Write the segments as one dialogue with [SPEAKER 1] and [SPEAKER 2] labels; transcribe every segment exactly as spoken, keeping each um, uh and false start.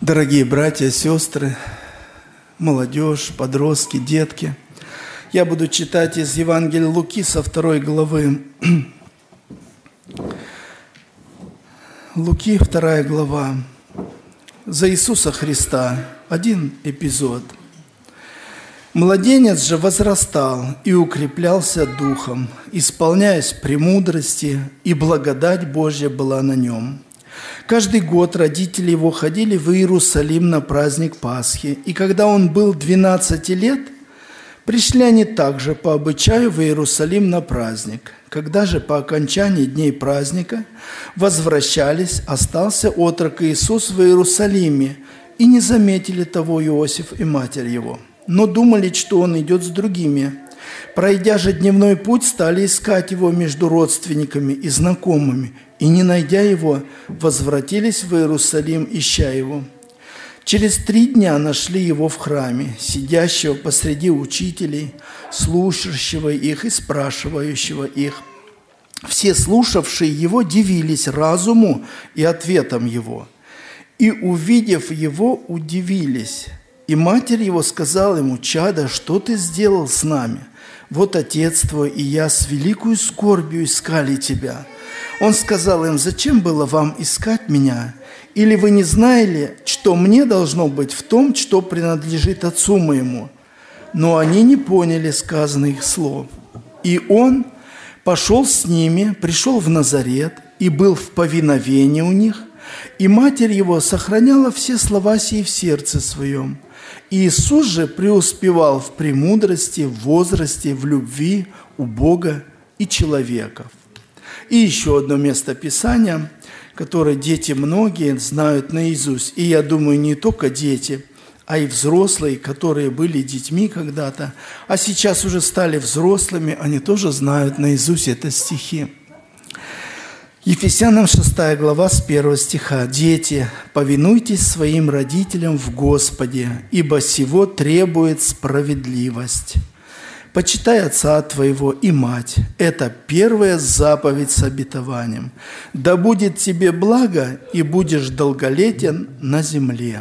[SPEAKER 1] Дорогие братья, сестры, молодежь, подростки, детки, я буду читать из Евангелия Луки со второй главы. Луки, вторая глава. За Иисуса Христа. Один эпизод. «Младенец же возрастал и укреплялся духом, исполняясь премудрости, и благодать Божья была на нем. Каждый год родители его ходили в Иерусалим на праздник Пасхи, и когда он был двенадцати лет, пришли они также по обычаю в Иерусалим на праздник. Когда же по окончании дней праздника возвращались, остался отрок Иисус в Иерусалиме, и не заметили того Иосиф и матерь его, но думали, что он идет с другими. Пройдя же дневной путь, стали искать его между родственниками и знакомыми, и, не найдя его, возвратились в Иерусалим, ища его. Через три дня нашли его в храме, сидящего посреди учителей, слушающего их и спрашивающего их. Все слушавшие его дивились разуму и ответам его, и, увидев его, удивились. И матерь его сказала ему: «Чадо, что ты сделал с нами? Вот отец твой и я с великою скорбью искали тебя». Он сказал им: «Зачем было вам искать меня? Или вы не знали, что мне должно быть в том, что принадлежит отцу моему?» Но они не поняли сказанных слов. И он пошел с ними, пришел в Назарет и был в повиновении у них, и матерь его сохраняла все слова сии в сердце своем. И Иисус же преуспевал в премудрости, в возрасте, в любви у Бога и человеков. И еще одно место Писания, которое дети многие знают наизусть. И я думаю, не только дети, а и взрослые, которые были детьми когда-то, а сейчас уже стали взрослыми, они тоже знают наизусть это стихи. Ефесянам шестая глава с первого стиха. «Дети, повинуйтесь своим родителям в Господе, ибо сего требует справедливость. Почитай отца твоего и мать. Это первая заповедь с обетованием. Да будет тебе благо, и будешь долголетен на земле».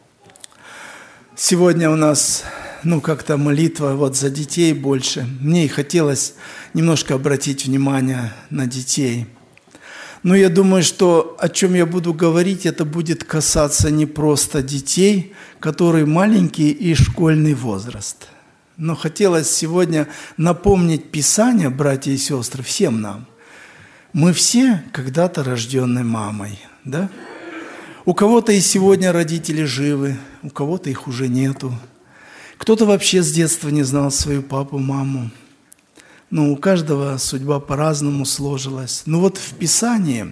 [SPEAKER 1] Сегодня у нас, ну, как-то молитва вот за детей больше. Мне и хотелось немножко обратить внимание на детей. Но я думаю, что о чем я буду говорить, это будет касаться не просто детей, которые маленькие и школьный возраст. Но хотелось сегодня напомнить Писание, братья и сестры, всем нам. Мы все когда-то рождены мамой, да? У кого-то и сегодня родители живы, у кого-то их уже нету. Кто-то вообще с детства не знал свою папу, маму. Но у каждого судьба по-разному сложилась. Но вот в Писании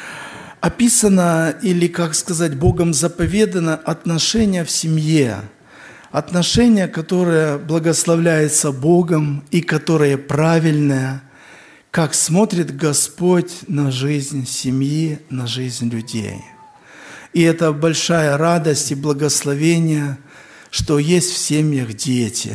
[SPEAKER 1] описано, или, как сказать, Богом заповедано отношения в семье. Отношение, которое благословляется Богом и которое правильное, как смотрит Господь на жизнь семьи, на жизнь людей. И это большая радость и благословение, что есть в семьях дети.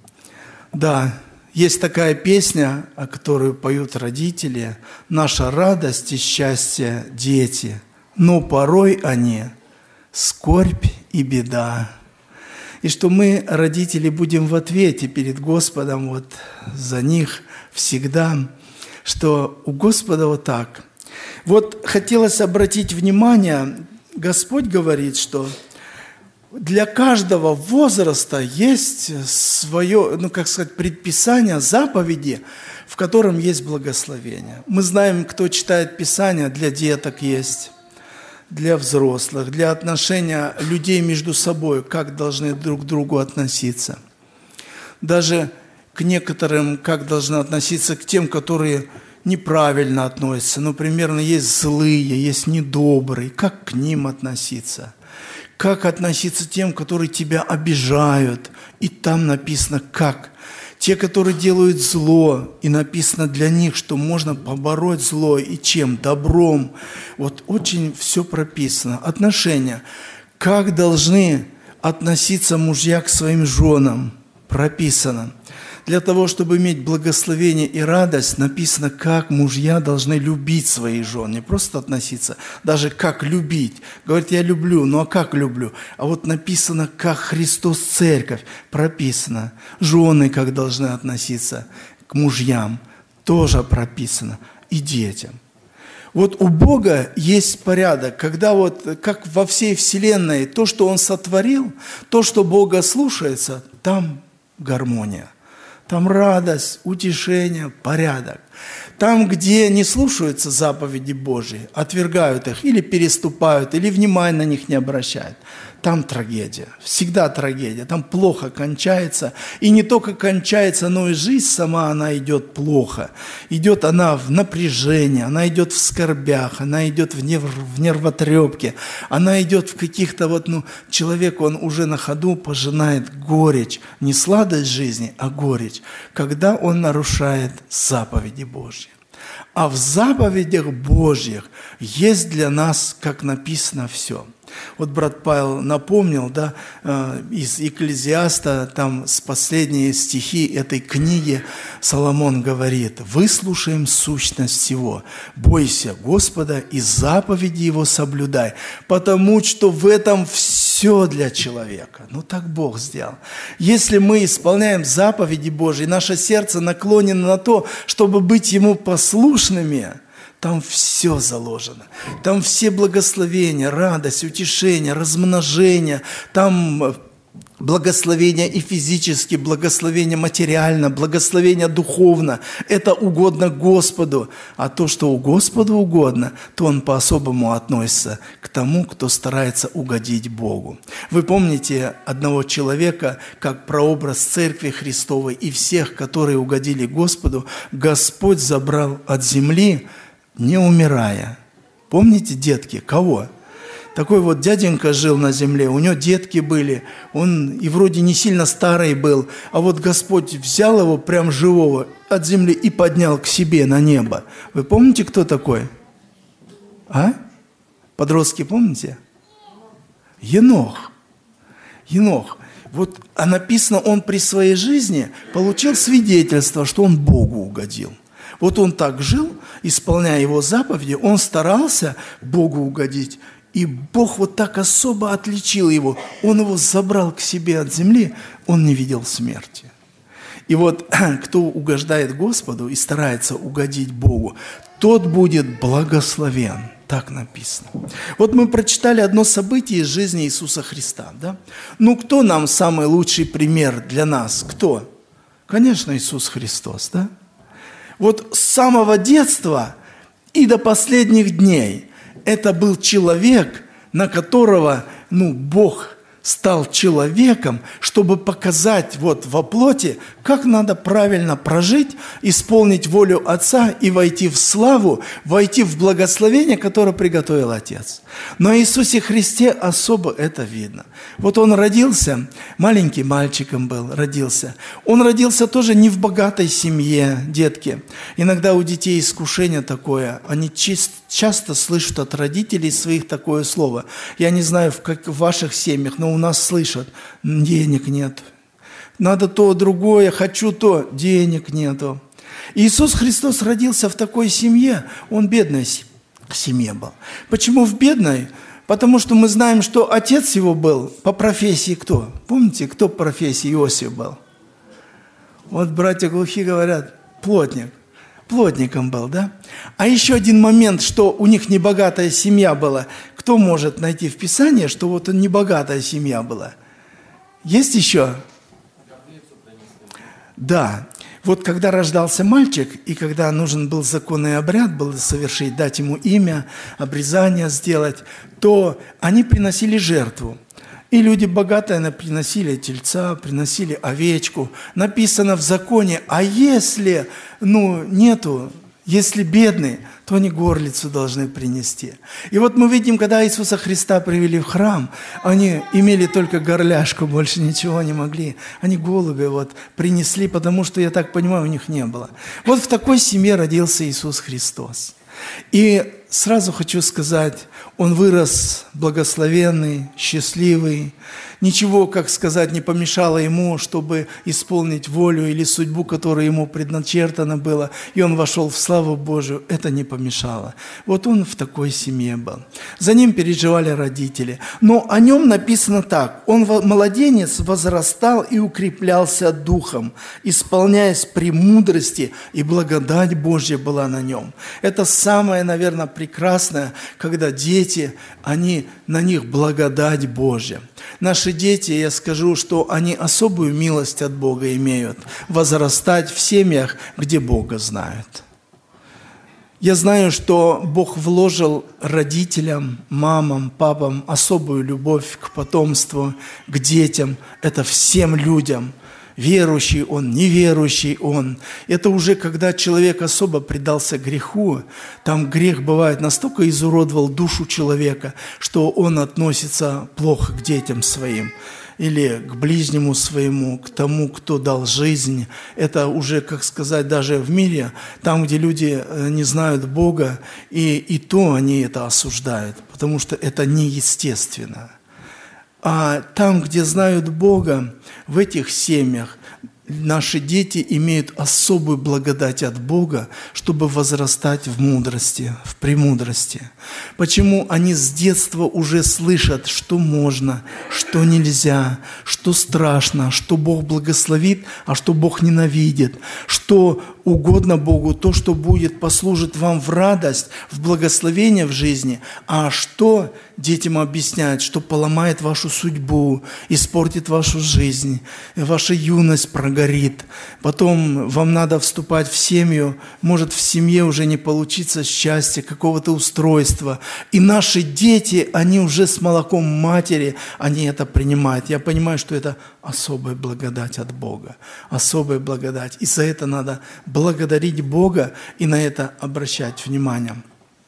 [SPEAKER 1] Да, есть такая песня, о которой поют родители: «Наша радость и счастье – дети, но порой они – скорбь и беда». И что мы, родители, будем в ответе перед Господом вот за них всегда, что у Господа вот так. Вот хотелось обратить внимание, Господь говорит, что для каждого возраста есть свое, ну, как сказать, предписание, заповеди, в котором есть благословение. Мы знаем, кто читает Писание, для деток есть, для взрослых, для отношения людей между собой, как должны друг к другу относиться. Даже к некоторым, как должны относиться к тем, которые неправильно относятся. Ну, примерно, есть злые, есть недобрые. Как к ним относиться? Как относиться к тем, которые тебя обижают? И там написано «как». Те, которые делают зло, и написано для них, что можно побороть зло и чем? Добром. Вот очень все прописано. Отношения. Как должны относиться мужья к своим женам? Прописано. Для того, чтобы иметь благословение и радость, написано, как мужья должны любить своих жен. Не просто относиться, даже как любить. Говорит, я люблю, ну а как люблю? А вот написано, как Христос церковь, прописано. Жены как должны относиться к мужьям, тоже прописано. И детям. Вот у Бога есть порядок, когда вот, как во всей вселенной, то, что Он сотворил, то, что Бога слушается, там гармония. Там радость, утешение, порядок. Там, где не слушаются заповеди Божьи, отвергают их или переступают, или внимания на них не обращают, там трагедия. Всегда трагедия. Там плохо кончается. И не только кончается, но и жизнь сама, она идет плохо. Идет она в напряжении, она идет в скорбях, она идет в, нерв, в нервотрепке, она идет в каких-то вот, ну, человек, он уже на ходу пожинает горечь. Не сладость жизни, а горечь, когда он нарушает заповеди Божьи. А в заповедях Божьих есть для нас, как написано, все. Вот брат Павел напомнил, да, из Екклезиаста, там с последние стихи этой книги Соломон говорит: «Выслушаем сущность всего, бойся Господа и заповеди Его соблюдай, потому что в этом все для человека». Ну так Бог сделал. Если мы исполняем заповеди Божьи, наше сердце наклонено на то, чтобы быть Ему послушными, там все заложено. Там все благословения, радость, утешение, размножение. Там благословение и физически, благословение материально, благословение духовно. Это угодно Господу. А то, что у Господа угодно, то Он по-особому относится к тому, кто старается угодить Богу. Вы помните одного человека, как прообраз Церкви Христовой и всех, которые угодили Господу, Господь забрал от земли, не умирая. Помните, детки, кого? Такой вот дяденька жил на земле, у него детки были, он и вроде не сильно старый был, а вот Господь взял его прям живого от земли и поднял к себе на небо. Вы помните, кто такой? А? Подростки помните? Енох. Енох. Вот, а написано, он при своей жизни получил свидетельство, что он Богу угодил. Вот он так жил, исполняя Его заповеди, он старался Богу угодить, и Бог вот так особо отличил его. Он его забрал к себе от земли, он не видел смерти. И вот кто угождает Господу и старается угодить Богу, тот будет благословен. Так написано. Вот мы прочитали одно событие из жизни Иисуса Христа. Да? Ну, кто нам самый лучший пример для нас? Кто? Конечно, Иисус Христос, да? Вот с самого детства и до последних дней это был человек, на которого, ну, Бог стал человеком, чтобы показать вот во плоти, как надо правильно прожить, исполнить волю Отца и войти в славу, войти в благословение, которое приготовил Отец. Но в Иисусе Христе особо это видно. Вот Он родился, маленьким мальчиком был, родился. Он родился тоже не в богатой семье, детки. Иногда у детей искушение такое, они часто слышат от родителей своих такое слово. Я не знаю, как в ваших семьях, но у нас слышат: денег нет, надо то, другое, хочу то, денег нету. Иисус Христос родился в такой семье, Он в бедной семье был. Почему в бедной? Потому что мы знаем, что отец его был по профессии кто? Помните, кто по профессии Иосиф был? Вот братья глухие говорят, плотник. Плотником был, да? А еще один момент, что у них небогатая семья была. Кто может найти в Писании, что вот небогатая семья была? Есть еще? Да. Вот когда рождался мальчик, и когда нужен был законный обряд, был совершить, дать ему имя, обрезание сделать, то они приносили жертву. И люди богатые приносили тельца, приносили овечку. Написано в законе, а если, ну, нету, если бедный, то они горлицу должны принести. И вот мы видим, когда Иисуса Христа привели в храм, они имели только горляшку, больше ничего не могли. Они голубя вот принесли, потому что, я так понимаю, у них не было. Вот в такой семье родился Иисус Христос. И сразу хочу сказать, он вырос благословенный, счастливый. Ничего, как сказать, не помешало ему, чтобы исполнить волю или судьбу, которая ему предначертана была. И он вошел в славу Божию. Это не помешало. Вот он в такой семье был. За ним переживали родители. Но о нем написано так. Он, младенец, возрастал и укреплялся духом, исполняясь премудрости, и благодать Божья была на нем. Это самое, наверное, прекрасное, когда дети, они, на них благодать Божья. Наши дети, я скажу, что они особую милость от Бога имеют, возрастать в семьях, где Бога знают. Я знаю, что Бог вложил родителям, мамам, папам особую любовь к потомству, к детям, это всем людям. Верующий он, неверующий он. Это уже когда человек особо предался греху, там грех бывает настолько изуродовал душу человека, что он относится плохо к детям своим или к ближнему своему, к тому, кто дал жизнь. Это уже, как сказать, даже в мире, там, где люди не знают Бога, и, и то они это осуждают, потому что это неестественно. А там, где знают Бога, в этих семьях наши дети имеют особую благодать от Бога, чтобы возрастать в мудрости, в премудрости. Почему они с детства уже слышат, что можно, что нельзя, что страшно, что Бог благословит, а что Бог ненавидит, что угодно Богу, то, что будет, послужит вам в радость, в благословение в жизни, а что детям объясняют, что поломает вашу судьбу, испортит вашу жизнь, ваша юность прогорит. Потом вам надо вступать в семью, может в семье уже не получиться счастья, какого-то устройства. И наши дети, они уже с молоком матери, они это принимают. Я понимаю, что это особая благодать от Бога, особая благодать. И за это надо благодарить Бога и на это обращать внимание.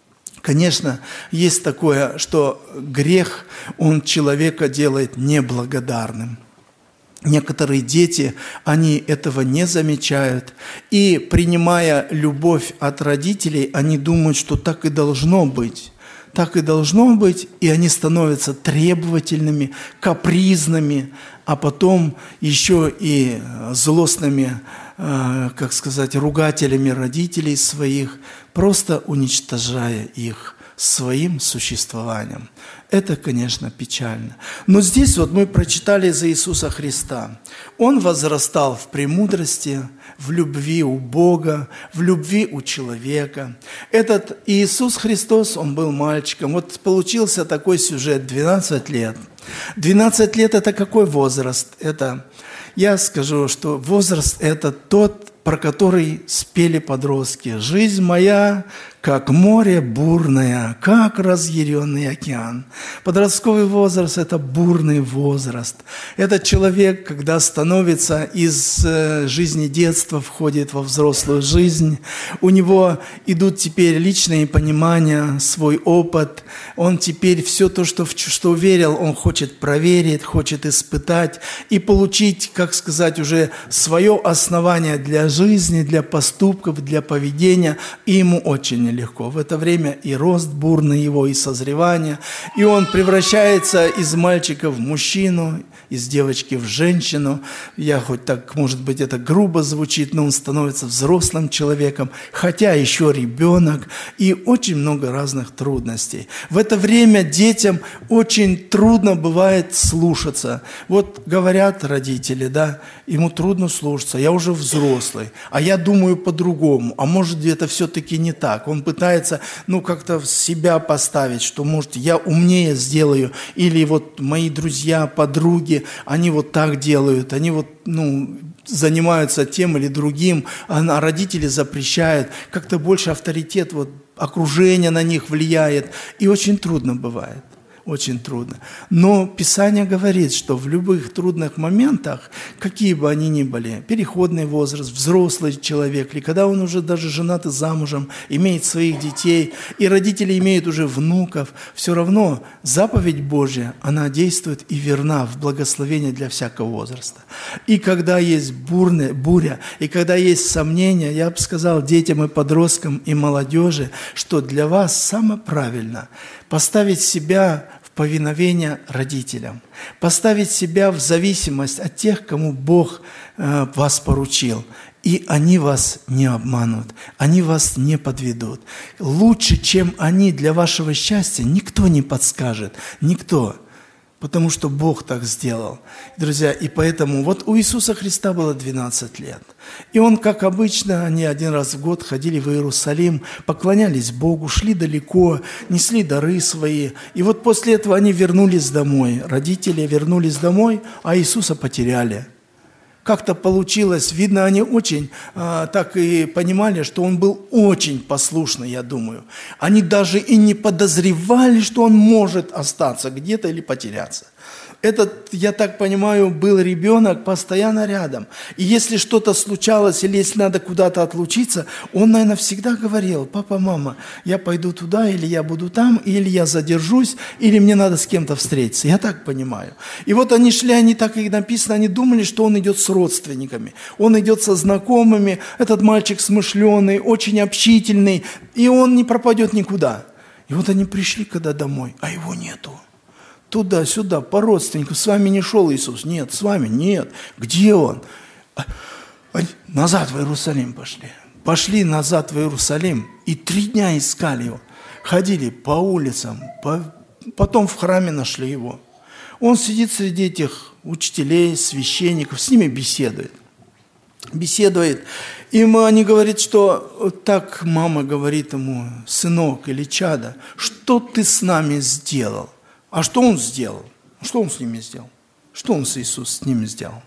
[SPEAKER 1] Конечно, есть такое, что грех, он человека делает неблагодарным. Некоторые дети, они этого не замечают. И принимая любовь от родителей, они думают, что так и должно быть. Так и должно быть, и они становятся требовательными, капризными, а потом еще и злостными, как сказать, ругателями родителей своих, просто уничтожая их своим существованием. Это, конечно, печально. Но здесь вот мы прочитали за Иисуса Христа. Он возрастал в премудрости, в любви у Бога, в любви у человека. Этот Иисус Христос, он был мальчиком. Вот получился такой сюжет, двенадцать лет. двенадцать лет – это какой возраст? Это, я скажу, что возраст – это тот, про который спели подростки. «Жизнь моя, как море бурное, как разъяренный океан». Подростковый возраст – это бурный возраст. Это человек, когда становится из жизни детства, входит во взрослую жизнь. У него идут теперь личные понимания, свой опыт. Он теперь все то, что, что верил, он хочет проверить, хочет испытать и получить, как сказать, уже свое основание для жизни, для поступков, для поведения. И ему очень нелегко. В это время и рост бурный его, и созревание. И он превращается из мальчика в мужчину, из девочки в женщину. Я хоть так, может быть, это грубо звучит, но он становится взрослым человеком, хотя еще ребенок, и очень много разных трудностей. В это время детям очень трудно бывает слушаться. Вот говорят родители, да, ему трудно слушаться, я уже взрослый, а я думаю по-другому, а может это все-таки не так. Он пытается, ну, как-то себя поставить, что, может, я умнее сделаю, или вот мои друзья, подруги, они вот так делают, они вот, ну, занимаются тем или другим, а родители запрещают, как-то больше авторитет, вот, окружение на них влияет, и очень трудно бывает. очень трудно. Но Писание говорит, что в любых трудных моментах, какие бы они ни были, переходный возраст, взрослый человек, или когда он уже даже женат и замужем, имеет своих детей, и родители имеют уже внуков, все равно заповедь Божья, она действует и верна в благословение для всякого возраста. И когда есть бурная, буря, и когда есть сомнения, я бы сказал детям и подросткам, и молодежи, что для вас самое правильное – поставить себя в повиновение родителям, поставить себя в зависимость от тех, кому Бог э, вас поручил. И они вас не обманут, они вас не подведут. Лучше, чем они для вашего счастья, никто не подскажет, никто. Потому что Бог так сделал. Друзья, и поэтому вот у Иисуса Христа было двенадцать лет. И Он, как обычно, они один раз в год ходили в Иерусалим, поклонялись Богу, шли далеко, несли дары свои. И вот после этого они вернулись домой. Родители вернулись домой, а Иисуса потеряли. Как-то получилось, видно, они очень а, так и понимали, что он был очень послушный, я думаю. Они даже и не подозревали, что он может остаться где-то или потеряться. Этот, я так понимаю, был ребенок постоянно рядом. И если что-то случалось, или если надо куда-то отлучиться, он, наверное, всегда говорил: папа, мама, я пойду туда, или я буду там, или я задержусь, или мне надо с кем-то встретиться. Я так понимаю. И вот они шли, они так и написано, они думали, что он идет с родственниками, он идет со знакомыми, этот мальчик смышленый, очень общительный, и он не пропадет никуда. И вот они пришли когда домой, а его нету. Туда-сюда, по родственникам. С вами не шел Иисус? Нет, с вами нет. Где Он? Они назад в Иерусалим пошли. Пошли назад в Иерусалим и три дня искали Его. Ходили по улицам, по... потом в храме нашли Его. Он сидит среди этих учителей, священников, с ними беседует. Беседует. Им они говорят, что так мама говорит ему: сынок или чадо, что ты с нами сделал? А что он сделал? Что он с ними сделал? Что он с Иисусом с ними сделал?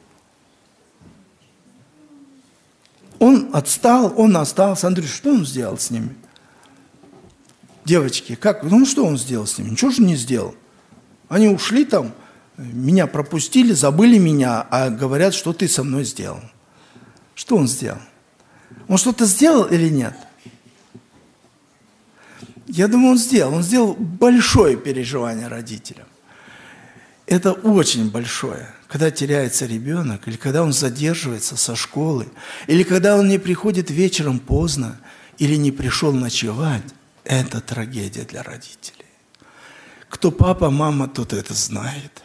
[SPEAKER 1] Он отстал, он остался. Андрей, что он сделал с ними? Девочки, как? Ну, что он сделал с ними? Ничего же не сделал. Они ушли там, меня пропустили, забыли меня, а говорят, что ты со мной сделал. Что он сделал? Он что-то сделал или нет? Я думаю, он сделал. Он сделал большое переживание родителям. Это очень большое. Когда теряется ребенок, или когда он задерживается со школы, или когда он не приходит вечером поздно, или не пришел ночевать, это трагедия для родителей. Кто папа, мама, тот это знает.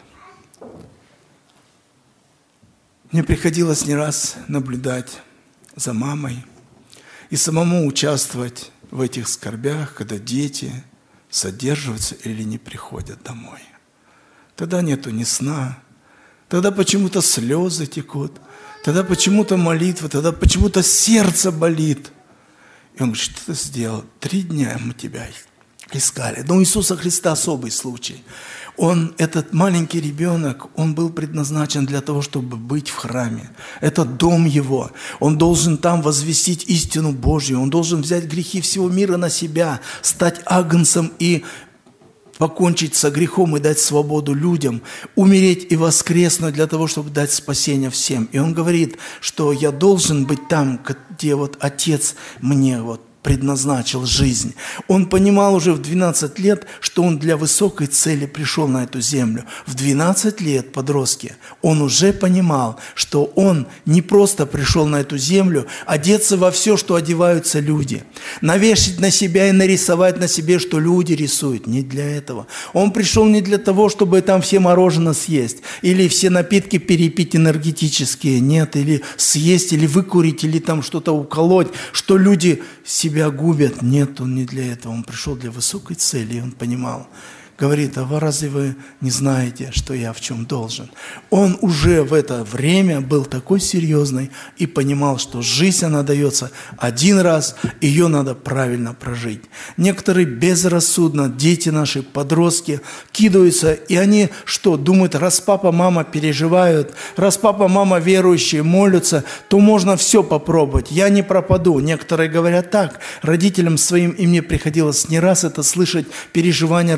[SPEAKER 1] Мне приходилось не раз наблюдать за мамой и самому участвовать в этих скорбях, когда дети задерживаются или не приходят домой. Тогда нету ни сна, тогда почему-то слезы текут, тогда почему-то молитва, тогда почему-то сердце болит. И он говорит: что ты сделал? Три дня мы тебя искали. Но у Иисуса Христа особый случай. Он, этот маленький ребенок, он был предназначен для того, чтобы быть в храме. Это дом его. Он должен там возвестить истину Божью. Он должен взять грехи всего мира на себя, стать агнцем и покончить со грехом и дать свободу людям, умереть и воскреснуть для того, чтобы дать спасение всем. И он говорит, что я должен быть там, где вот Отец мне вот предназначил жизнь. Он понимал уже в двенадцать лет, что он для высокой цели пришел на эту землю. В двенадцать лет, подростки, он уже понимал, что он не просто пришел на эту землю одеться во все, что одеваются люди, навешать на себя и нарисовать на себе, что люди рисуют. Не для этого. Он пришел не для того, чтобы там все мороженое съесть, или все напитки перепить энергетические, нет, или съесть, или выкурить, или там что-то уколоть, что люди себя губят. Нет, он не для этого. Он пришел для высокой цели, и он понимал. Говорит: а вы разве вы не знаете, что я в чем должен? Он уже в это время был такой серьезный и понимал, что жизнь, она дается один раз, ее надо правильно прожить. Некоторые безрассудно, дети наши, подростки, кидаются, и они что, думают, раз папа, мама переживают, раз папа, мама верующие, молятся, то можно все попробовать, я не пропаду. Некоторые говорят так. Родителям своим, и мне приходилось не раз это слышать, переживания родительские,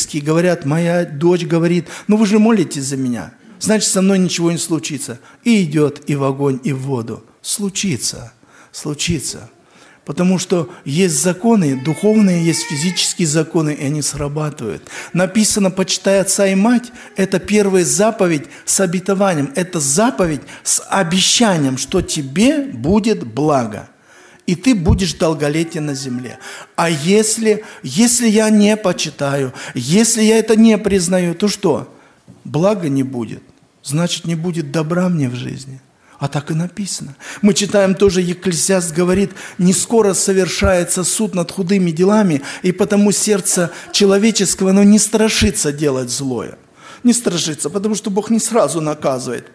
[SPEAKER 1] близкие говорят, моя дочь говорит, ну вы же молитесь за меня, значит, со мной ничего не случится. И идет и в огонь, и в воду. Случится, случится. Потому что есть законы, духовные, есть физические законы, и они срабатывают. Написано, почитай отца и мать, это первая заповедь с обетованием, это заповедь с обещанием, что тебе будет благо. И ты будешь долголетие на земле. А если, если я не почитаю, если я это не признаю, то что? Блага не будет. Значит, не будет добра мне в жизни. А так и написано. Мы читаем тоже, Екклесиаст говорит, не скоро совершается суд над худыми делами, и потому сердце человеческого, оно не страшится делать злое. Не страшится, потому что Бог не сразу наказывает.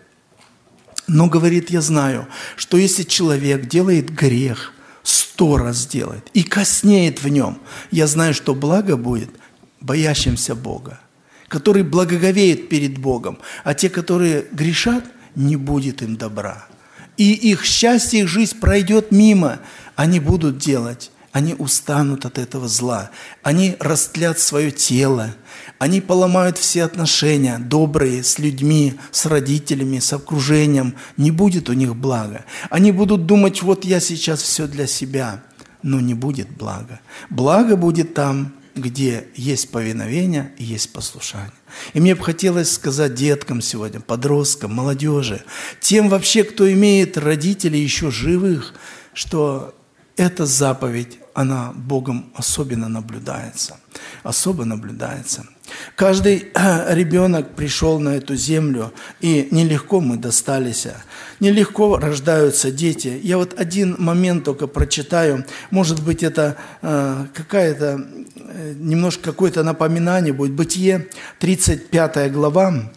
[SPEAKER 1] Но говорит, я знаю, что если человек делает грех, сто раз делает и коснеет в нем, я знаю, что благо будет боящимся Бога, который благоговеет перед Богом, а те, которые грешат, не будет им добра. И их счастье, их жизнь пройдет мимо. Они будут делать, они устанут от этого зла. Они растлят свое тело. Они поломают все отношения добрые с людьми, с родителями, с окружением. Не будет у них блага. Они будут думать, вот я сейчас все для себя. Но не будет блага. Благо будет там, где есть повиновение и есть послушание. И мне бы хотелось сказать деткам сегодня, подросткам, молодежи, тем вообще, кто имеет родителей еще живых, что эта заповедь, она Богом особенно наблюдается. Особо наблюдается. Каждый ребенок пришел на эту землю, и нелегко мы достались. Нелегко рождаются дети. Я вот один момент только прочитаю. Может быть, это э, какая-то, э, немножко какое-то напоминание будет. Бытие, тридцать пятая глава.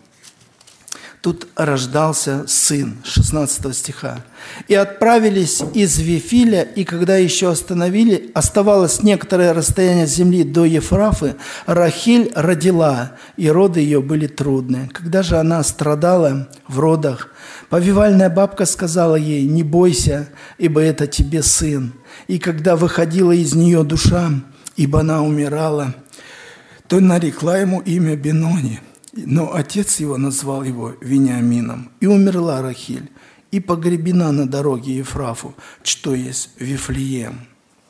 [SPEAKER 1] Тут рождался сын, шестнадцатого стиха. «И отправились из Вифиля, и когда еще остановили, оставалось некоторое расстояние земли до Ефрафы, Рахиль родила, и роды ее были трудные. Когда же она страдала в родах, повивальная бабка сказала ей, не бойся, ибо это тебе сын. И когда выходила из нее душа, ибо она умирала, то нарекла ему имя Бенони. Но отец его назвал его Вениамином. И умерла Рахиль, и погребена на дороге Ефрафу, что есть Вифлеем.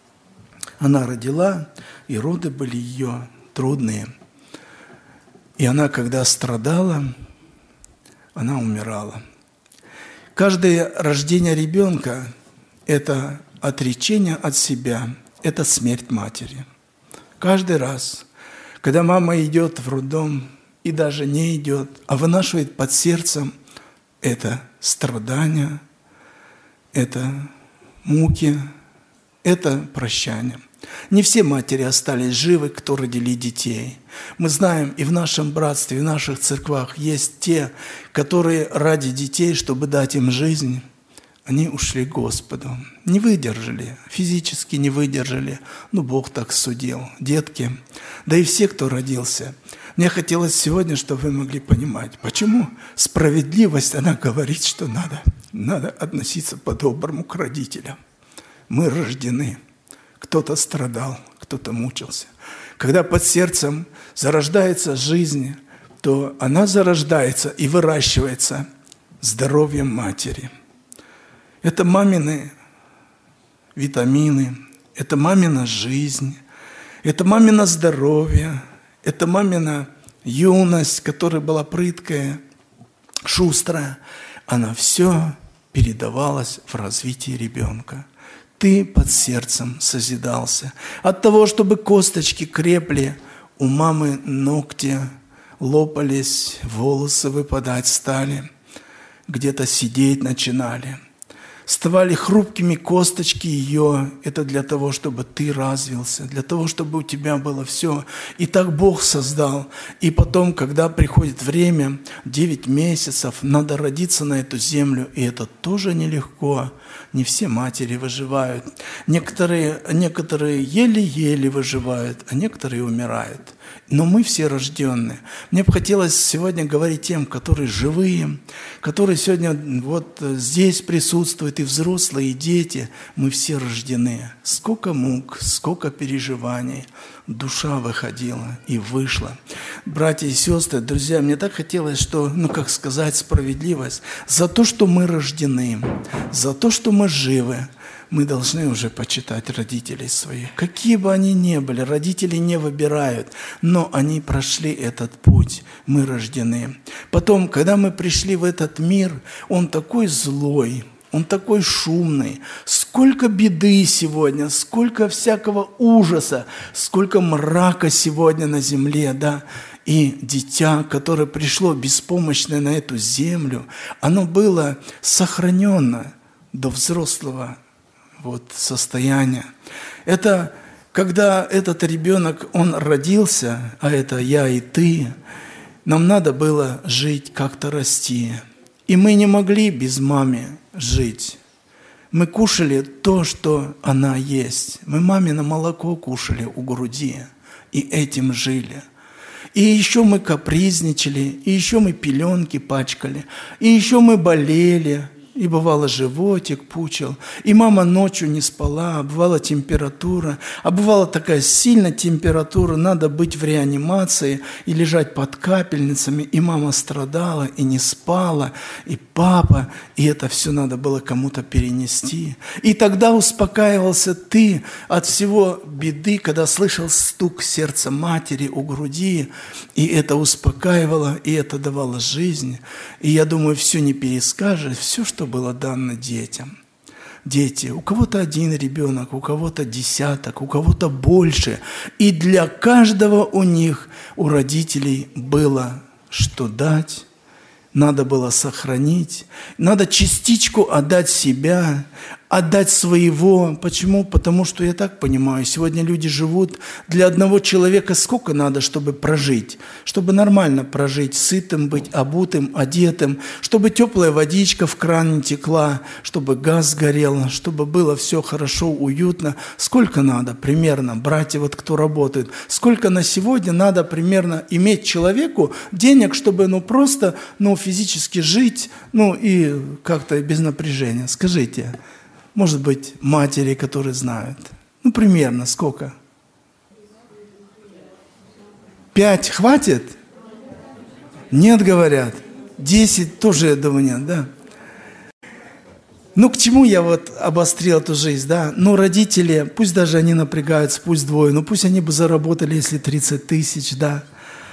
[SPEAKER 1] Она родила, и роды были ее трудные. И она, когда страдала, она умирала. Каждое рождение ребенка – это отречение от себя, это смерть матери. Каждый раз, когда мама идет в роддом, и даже не идет, а вынашивает под сердцем, это страдания, это муки, это прощание. Не все матери остались живы, кто родили детей. Мы знаем, и в нашем братстве, и в наших церквах есть те, которые ради детей, чтобы дать им жизнь, они ушли к Господу. Не выдержали, физически не выдержали, но Бог так судил. Детки, да и все, кто родился. Мне хотелось сегодня, чтобы вы могли понимать, почему справедливость, она говорит, что надо, надо относиться по-доброму к родителям. Мы рождены. Кто-то страдал, кто-то мучился. Когда под сердцем зарождается жизнь, то она зарождается и выращивается здоровьем матери. Это мамины витамины, это мамина жизнь, это мамино здоровье, это мамина юность, которая была прыткая, шустрая. Она все передавалась в развитии ребенка. Ты под сердцем созидался. От того, чтобы косточки крепли, у мамы ногти лопались, волосы выпадать стали, где-то сидеть начинали. Ставали хрупкими косточки ее. Это для того, чтобы ты развился, для того, чтобы у тебя было все. И так Бог создал. И потом, когда приходит время, девять месяцев, надо родиться на эту землю. И это тоже нелегко. Не все матери выживают. Некоторые, некоторые еле-еле выживают, а некоторые умирают. Но мы все рожденные. Мне бы хотелось сегодня говорить тем, которые живые, которые сегодня вот здесь присутствуют, и взрослые, и дети. Мы все рождены. Сколько мук, сколько переживаний. душа выходила и вышла. Братья и сестры, друзья, мне так хотелось, что, ну как сказать, справедливость. За то, что мы рождены, за то, что мы живы, мы должны уже почитать родителей своих. Какие бы они ни были, родители не выбирают, но они прошли этот путь, мы рождены. Потом, когда мы пришли в этот мир, он такой злой, он такой шумный. Сколько беды сегодня, сколько всякого ужаса, сколько мрака сегодня на земле, да. И дитя, которое пришло беспомощное на эту землю, оно было сохранено до взрослого вот состояния. Это когда этот ребенок, он родился, а это я и ты, нам надо было жить, как-то расти. И мы не могли без мамы жить. Мы кушали то, что она есть. Мы мамино молоко кушали у груди, и этим жили. И еще мы капризничали, и еще мы пеленки пачкали, и еще мы болели, и бывало животик пучил, и мама ночью не спала, а бывала температура, а бывала такая сильная температура, надо быть в реанимации и лежать под капельницами, и мама страдала, и не спала, и папа, и это все надо было кому-то перенести. И тогда успокаивался ты от всего беды, когда слышал стук сердца матери у груди, и это успокаивало, и это давало жизнь. И я думаю, все не перескажешь, все, что было дано детям. Дети, у кого-то один ребенок, у кого-то десяток, у кого-то больше. И для каждого у них, у родителей было что дать, надо было сохранить, надо частичку отдать себя, отдать своего. Почему? Потому что, я так понимаю, сегодня люди живут для одного человека сколько надо, чтобы прожить, чтобы нормально прожить, сытым быть, обутым, одетым, чтобы теплая водичка в кране текла, чтобы газ горел, чтобы было все хорошо, уютно. Сколько надо примерно, братья, вот кто работает, сколько на сегодня надо примерно иметь человеку денег, чтобы ну просто ну, физически жить, ну и как-то без напряжения. Скажите, может быть, матери, которые знают. Ну, примерно сколько? Пять хватит? Нет, говорят. Десять тоже, я думаю, нет, да? Ну, к чему я вот обострил эту жизнь, да? Ну, родители, пусть даже они напрягаются, пусть двое, но пусть они бы заработали, если тридцать тысяч, да?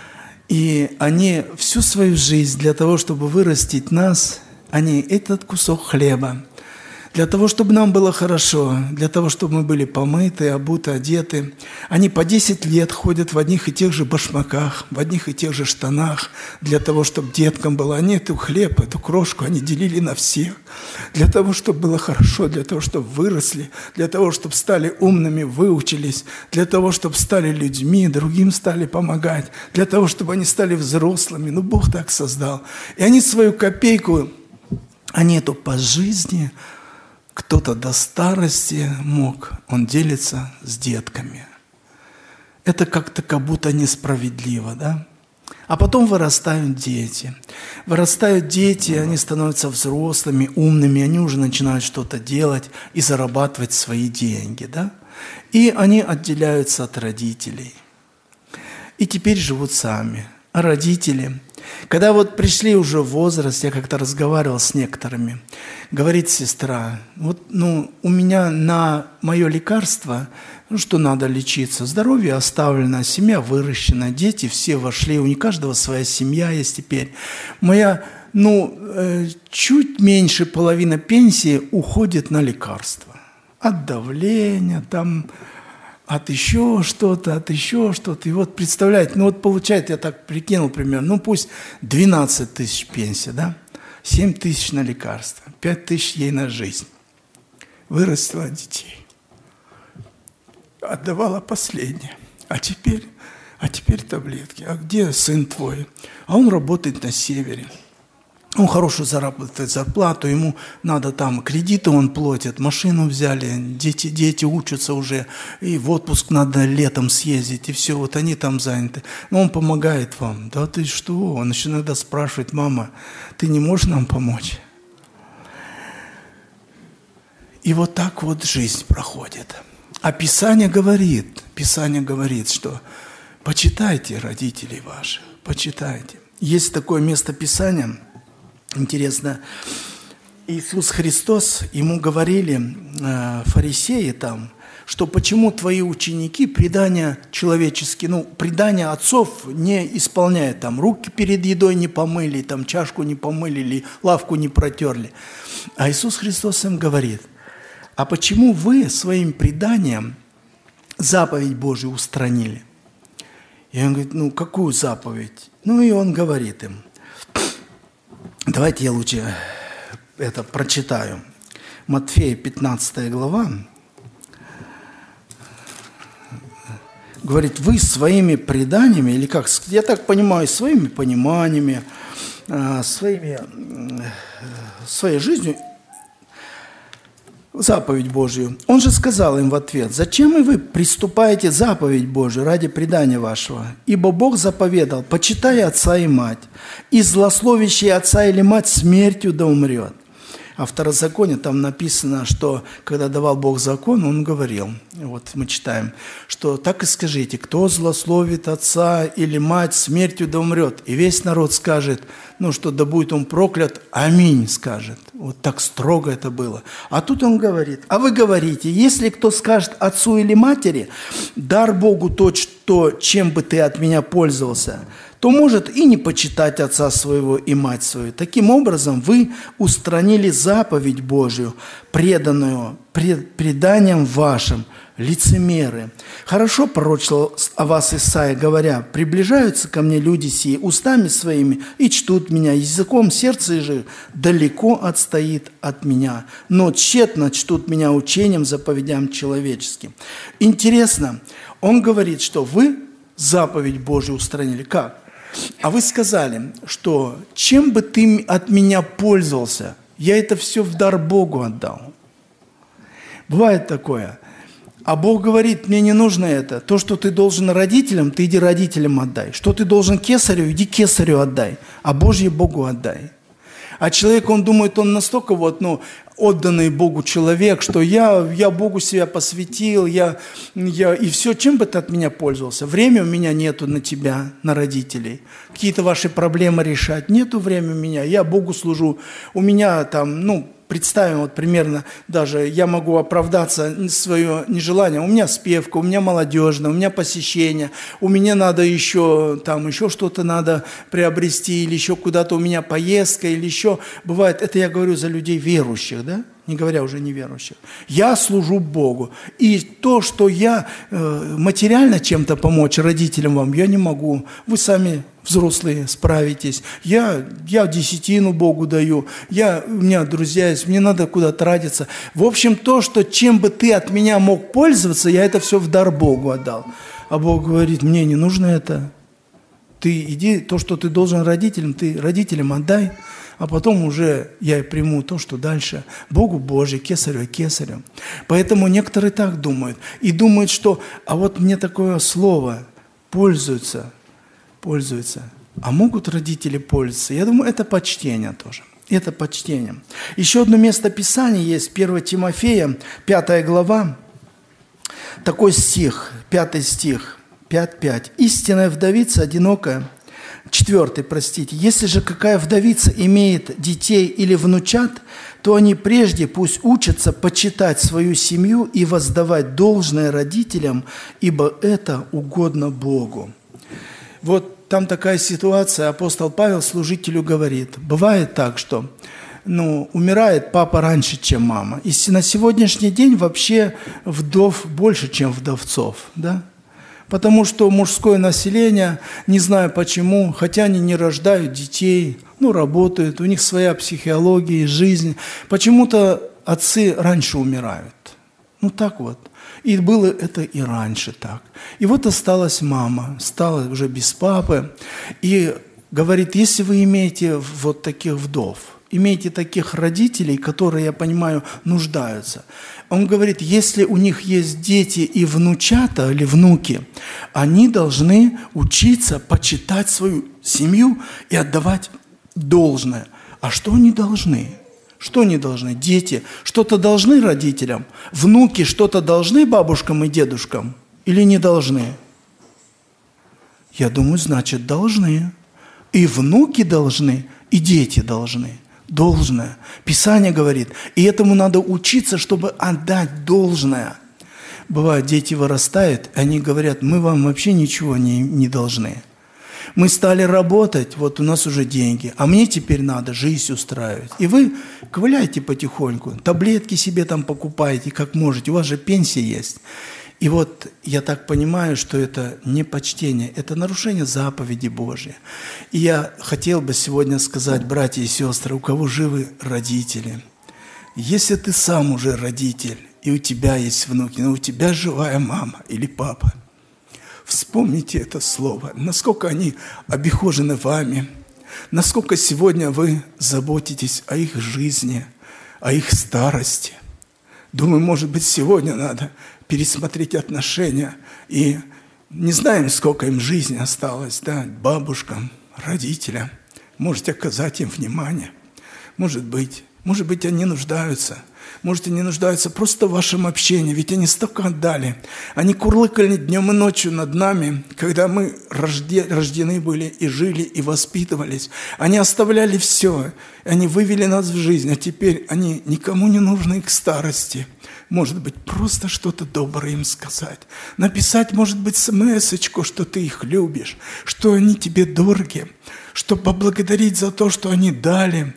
[SPEAKER 1] И они всю свою жизнь для того, чтобы вырастить нас, они этот кусок хлеба, для того, чтобы нам было хорошо, для того, чтобы мы были помыты, обуты, одеты. Они по десять лет ходят в одних и тех же башмаках, в одних и тех же штанах, для того, чтобы деткам было. Они эту хлеб, эту крошку, они делили на всех. Для того, чтобы было хорошо, для того, чтобы выросли, для того, чтобы стали умными, выучились, для того, чтобы стали людьми, другим стали помогать, для того, чтобы они стали взрослыми. Ну, Бог так создал. И они свою копейку, они эту по жизни, кто-то до старости мог, он делится с детками. Это как-то как будто несправедливо, да? А потом вырастают дети. Вырастают дети, они становятся взрослыми, умными, они уже начинают что-то делать и зарабатывать свои деньги, да? И они отделяются от родителей. И теперь живут сами. А родители, когда вот пришли уже в возраст, я как-то разговаривал с некоторыми, говорит сестра, вот ну, у меня на мое лекарство, ну что надо лечиться, здоровье оставлено, семья выращена, дети все вошли, у каждого своя семья есть теперь. Моя, ну, э, чуть меньше половины пенсии уходит на лекарства. От давления, там... от еще что-то, от еще что-то. И вот представляете, ну вот получает, я так прикинул примерно, ну пусть двенадцать тысяч пенсия, да? семь тысяч на лекарства, пять тысяч ей на жизнь. Вырастила детей. Отдавала последнее. А теперь, а теперь таблетки. А где сын твой? А он работает на севере. Он хорошую зарабатывает зарплату, ему надо там, кредиты он платит, машину взяли, дети, дети учатся уже, и в отпуск надо летом съездить, и все, вот они там заняты. Но он помогает вам. Да ты что? Он еще иногда спрашивает, мама, ты не можешь нам помочь? И вот так вот жизнь проходит. А Писание говорит, Писание говорит, что почитайте родителей ваших, почитайте. Есть такое место Писания, интересно, Иисус Христос, ему говорили э, фарисеи там, что почему твои ученики предания человеческие, ну, предания отцов не исполняют, там, руки перед едой не помыли, там, чашку не помыли, или лавку не протерли. А Иисус Христос им говорит, а почему вы своим преданием заповедь Божию устранили? И он говорит, ну, какую заповедь? Ну, и он говорит им, давайте я лучше это прочитаю. Матфея, пятнадцатая глава, говорит, вы своими преданиями, или как, я так понимаю, своими пониманиями, своими, своей жизнью, заповедь Божию. Он же сказал им в ответ, зачем и вы приступаете заповедь Божию ради предания вашего? Ибо Бог заповедал, почитай отца и мать, и злословящий отца или мать смертью да умрет. А в Второзаконе там написано, что когда давал Бог закон, Он говорил, вот мы читаем, что так и скажите, кто злословит отца или мать, смертью да умрет. И весь народ скажет, ну что да будет он проклят, аминь скажет. Вот так строго это было. А тут Он говорит, а вы говорите, если кто скажет отцу или матери, дар Богу то, что, чем бы ты от меня пользовался, то может и не почитать отца своего и мать свою. Таким образом, вы устранили заповедь Божию, преданную пред, преданием вашим, лицемеры. Хорошо пророчил о вас Исаия, говоря, приближаются ко мне люди сии устами своими и чтут меня, языком сердце же далеко отстоит от меня, но тщетно чтут меня учением, заповедям человеческим. Интересно, он говорит, что вы заповедь Божию устранили. Как? А вы сказали, что чем бы ты от меня пользовался, я это все в дар Богу отдал. Бывает такое. А Бог говорит, мне не нужно это. То, что ты должен родителям, ты иди родителям отдай. Что ты должен кесарю, иди кесарю отдай. А Божье Богу отдай. А человек, он думает, он настолько вот, ну, отданный Богу человек, что я, я Богу себя посвятил, я, я, и все, чем бы ты от меня пользовался? Время у меня нету на тебя, на родителей. Какие-то ваши проблемы решать. Нету времени у меня, я Богу служу. У меня там, ну, представим, вот примерно даже я могу оправдаться свое нежелание. У меня спевка, у меня молодежная, у меня посещение, у меня надо еще, там, еще что-то надо приобрести, или еще куда-то у меня поездка, или еще бывает, это я говорю за людей верующих, да? Не говоря уже неверующих. Я служу Богу. И то, что я э, материально чем-то помочь родителям вам, я не могу. Вы сами, взрослые, справитесь. Я, я десятину Богу даю. Я, у меня друзья есть, мне надо куда-то тратиться. В общем, то, что чем бы ты от меня мог пользоваться, я это все в дар Богу отдал. А Бог говорит, мне не нужно это. Ты иди, то, что ты должен родителям, ты родителям отдай. А потом уже я и приму то, что дальше. Богу Божий, кесарю кесарю. Поэтому некоторые так думают. И думают, что, а вот мне такое слово, пользуются, пользуются. А могут родители пользоваться? Я думаю, это почтение тоже. Это почтение. Еще одно место Писания есть, первое Тимофея, пятая глава. Такой стих, пятый стих, пять пять. «Истинная вдовица, одинокая». Четвертый, простите. «Если же какая вдовица имеет детей или внучат, то они прежде пусть учатся почитать свою семью и воздавать должное родителям, ибо это угодно Богу». Вот там такая ситуация. Апостол Павел служителю говорит, бывает так, что ну, умирает папа раньше, чем мама. И на сегодняшний день вообще вдов больше, чем вдовцов, да? Потому что мужское население, не знаю почему, хотя они не рождают детей, ну, работают, у них своя психология, жизнь. Почему-то отцы раньше умирают. Ну, так вот. И было это и раньше так. И вот осталась мама, стала уже без папы. И говорит, если вы имеете вот таких вдов, имеете таких родителей, которые, я понимаю, нуждаются. Он говорит, если у них есть дети и внучата или внуки, они должны учиться почитать свою семью и отдавать должное. А что они должны? Что не должны? Дети что-то должны родителям? Внуки что-то должны бабушкам и дедушкам? Или не должны? Я думаю, значит, должны. И внуки должны, и дети должны. Должное. Писание говорит. И этому надо учиться, чтобы отдать должное. Бывает, дети вырастают, они говорят, мы вам вообще ничего не, не должны. Мы стали работать, вот у нас уже деньги, а мне теперь надо жизнь устраивать. И вы ковыляете потихоньку, таблетки себе там покупаете, как можете, у вас же пенсия есть. И вот я так понимаю, что это не почтение, это нарушение заповеди Божьей. И я хотел бы сегодня сказать, братья и сестры, у кого живы родители, если ты сам уже родитель, и у тебя есть внуки, но у тебя живая мама или папа, вспомните это слово, насколько они обихожены вами, насколько сегодня вы заботитесь о их жизни, о их старости. Думаю, может быть, сегодня надо пересмотреть отношения. И не знаем, сколько им жизни осталось, да, бабушкам, родителям. Можете оказать им внимание. Может быть, может быть, они нуждаются. Может, они нуждаются просто в вашем общении, ведь они столько отдали. Они курлыкали днем и ночью над нами, когда мы рождены были и жили, и воспитывались. Они оставляли все, они вывели нас в жизнь, а теперь они никому не нужны к старости. Может быть, просто что-то доброе им сказать. Написать, может быть, смс-очку, что ты их любишь, что они тебе дороги, что поблагодарить за то, что они дали.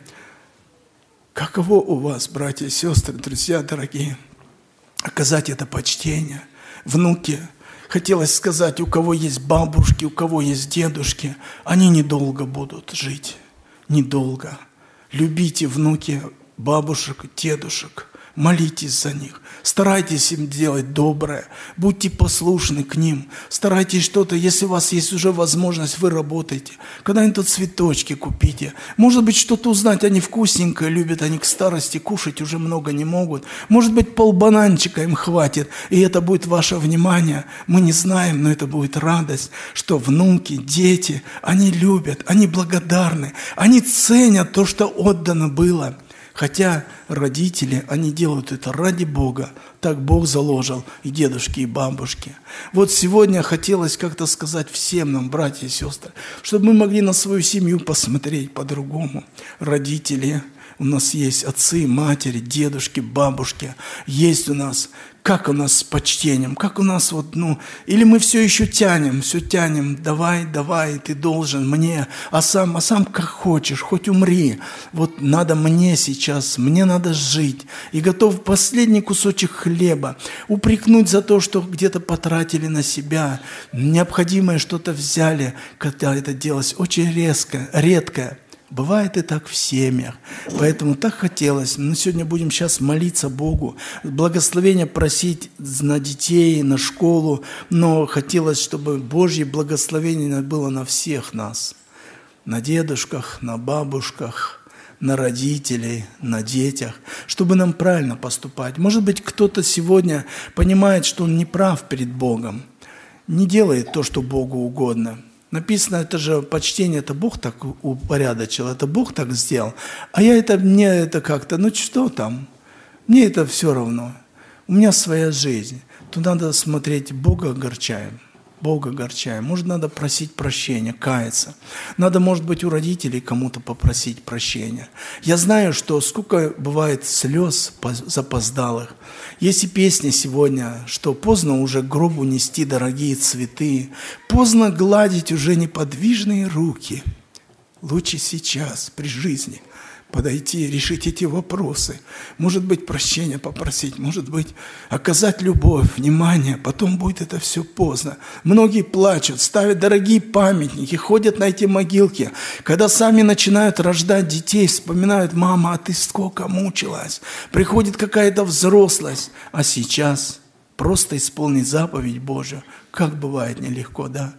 [SPEAKER 1] Каково у вас, братья и сестры, друзья дорогие, оказать это почтение? Внуки, хотелось сказать, у кого есть бабушки, у кого есть дедушки, они недолго будут жить, недолго. Любите, внуки, бабушек, дедушек, молитесь за них, старайтесь им делать доброе, будьте послушны к ним, старайтесь что-то, если у вас есть уже возможность, вы работаете, когда-нибудь цветочки купите, может быть, что-то узнать, они вкусненькое любят, они к старости кушать уже много не могут, может быть, полбананчика им хватит, и это будет ваше внимание, мы не знаем, но это будет радость, что внуки, дети, они любят, они благодарны, они ценят то, что отдано было. Хотя родители, они делают это ради Бога. Так Бог заложил и дедушки, и бабушки. Вот сегодня хотелось как-то сказать всем нам, братья и сестры, чтобы мы могли на свою семью посмотреть по-другому. Родители, у нас есть отцы, матери, дедушки, бабушки. Есть у нас, как у нас с почтением, как у нас вот, ну, или мы все еще тянем, все тянем, давай, давай, ты должен мне, а сам, а сам как хочешь, хоть умри. Вот надо мне сейчас, мне надо жить. И готов последний кусочек хлеба упрекнуть за то, что где-то потратили на себя, необходимое что-то взяли, когда это делалось очень резко, редко. Бывает и так в семьях. Поэтому так хотелось. Мы сегодня будем сейчас молиться Богу, благословения просить на детей, на школу. Но хотелось, чтобы Божье благословение было на всех нас. На дедушках, на бабушках, на родителей, на детях. Чтобы нам правильно поступать. Может быть, кто-то сегодня понимает, что он не прав перед Богом. Не делает то, что Богу угодно. Написано, это же почтение, это Бог так упорядочил, это Бог так сделал. А я это, мне это как-то, ну что там? Мне это все равно. У меня своя жизнь. Тут надо смотреть, Бога огорчаем. Бога огорчаем. Может, надо просить прощения, каяться. Надо, может быть, у родителей кому-то попросить прощения. Я знаю, что сколько бывает слез запоздалых. Есть и песни сегодня, что поздно уже к гробу нести дорогие цветы, поздно гладить уже неподвижные руки. Лучше сейчас, при жизни, подойти, решить эти вопросы. Может быть, прощения попросить, может быть, оказать любовь, внимание. Потом будет это все поздно. Многие плачут, ставят дорогие памятники, ходят на эти могилки. Когда сами начинают рождать детей, вспоминают: мама, а ты сколько мучилась. Приходит какая-то взрослость. А сейчас просто исполнить заповедь Божию. Как бывает нелегко, да?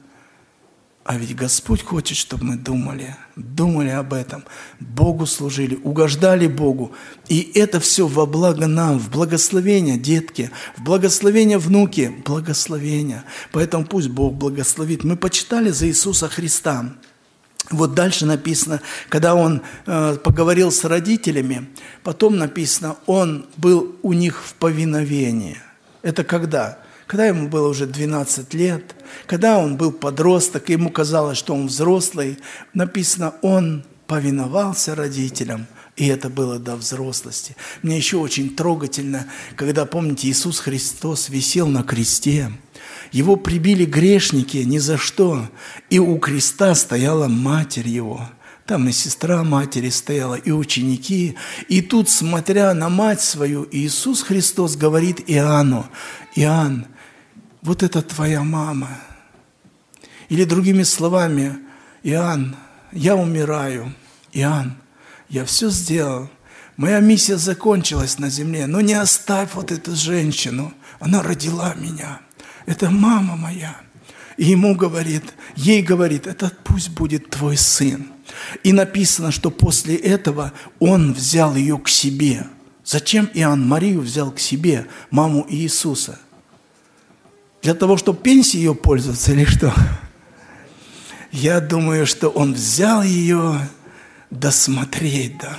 [SPEAKER 1] А ведь Господь хочет, чтобы мы думали, думали об этом, Богу служили, угождали Богу. И это все во благо нам, в благословение, детки, в благословение, внуки, благословение. Поэтому пусть Бог благословит. Мы почитали за Иисуса Христа. Вот дальше написано, когда он э, поговорил с родителями, потом написано, он был у них в повиновении. Это когда? Когда ему было уже двенадцать лет, когда он был подросток, и ему казалось, что он взрослый, написано, он повиновался родителям, и это было до взрослости. Мне еще очень трогательно, когда, помните, Иисус Христос висел на кресте, его прибили грешники ни за что, и у креста стояла матерь его. Там и сестра матери стояла, и ученики. И тут, смотря на мать свою, Иисус Христос говорит Иоанну: «Иоанн, вот это твоя мама». Или другими словами: «Иоанн, я умираю. Иоанн, я все сделал. Моя миссия закончилась на земле, но не оставь вот эту женщину. Она родила меня. Это мама моя». И ему говорит, ей говорит: «Это пусть будет твой сын». И написано, что после этого он взял ее к себе. Зачем Иоанн Марию взял к себе, маму Иисуса? Для того, чтобы пенсией ее пользоваться или что? Я думаю, что он взял ее досмотреть, да.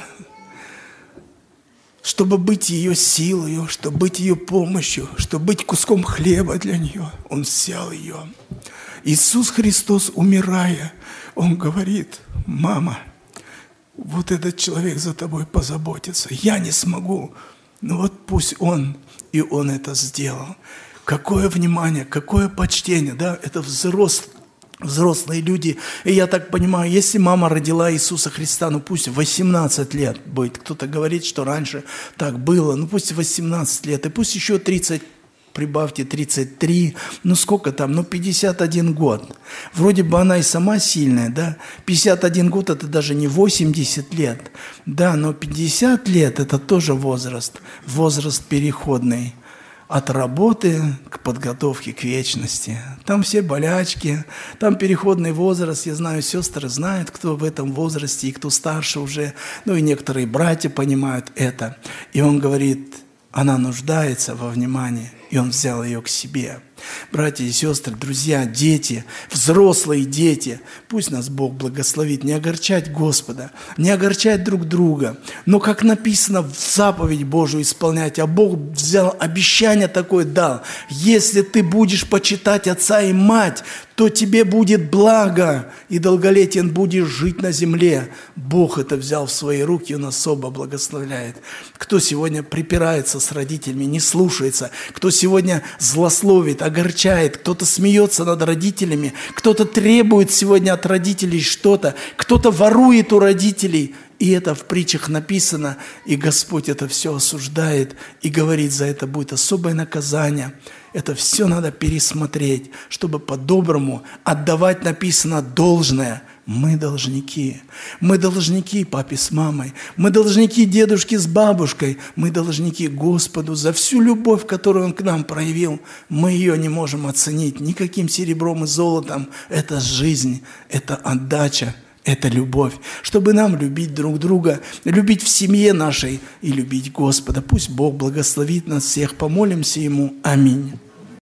[SPEAKER 1] Чтобы быть ее силой, чтобы быть ее помощью, чтобы быть куском хлеба для нее. Он взял ее. Иисус Христос, умирая, Он говорит: «Мама, вот этот человек за тобой позаботится. Я не смогу, но вот пусть он». И он это сделал. Какое внимание, какое почтение, да? Это взрослый. Взрослые люди, и я так понимаю, если мама родила Иисуса Христа, ну пусть восемнадцать лет будет, кто-то говорит, что раньше так было, ну пусть восемнадцать лет, и пусть еще тридцать, прибавьте тридцать три, ну сколько там, ну пятьдесят один год. Вроде бы она и сама сильная, да, пятьдесят один год это даже не восемьдесят лет, да, но пятьдесят лет это тоже возраст, возраст переходный. От работы к подготовке к вечности. Там все болячки, там переходный возраст. Я знаю, сестры знают, кто в этом возрасте и кто старше уже. Ну и некоторые братья понимают это. И он говорит, она нуждается во внимании. И он взял ее к себе. Братья и сестры, друзья, дети, взрослые дети, пусть нас Бог благословит, не огорчать Господа, не огорчать друг друга, но, как написано, в заповедь Божию исполнять, а Бог взял обещание такое, дал: если ты будешь почитать отца и мать, то тебе будет благо, и долголетен будешь жить на земле. Бог это взял в свои руки, и Он особо благословляет. Кто сегодня припирается с родителями, не слушается, кто сегодня злословит, огорчает, кто-то смеется над родителями, кто-то требует сегодня от родителей что-то, кто-то ворует у родителей. И это в притчах написано, и Господь это все осуждает и говорит, за это будет особое наказание. Это все надо пересмотреть, чтобы по-доброму отдавать, написано, должное. Мы должники. Мы должники папе с мамой. Мы должники дедушке с бабушкой. Мы должники Господу за всю любовь, которую Он к нам проявил. Мы ее не можем оценить никаким серебром и золотом. Это жизнь, это отдача, это любовь. Чтобы нам любить друг друга, любить в семье нашей и любить Господа. Пусть Бог благословит нас всех. Помолимся Ему. Аминь.